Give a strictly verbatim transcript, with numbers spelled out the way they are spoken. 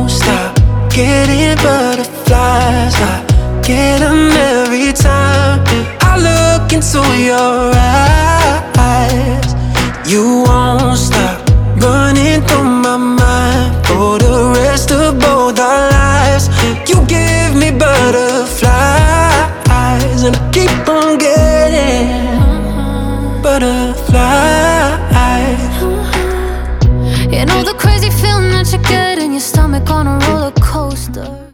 won't stop getting butterflies. I get them every time I look into your eyes. You won't stop running through my mind for the rest of both our lives. You give me butterflies, and I keep on getting butterflies. You know the crazy feeling that you get in your stomach on a roller coaster.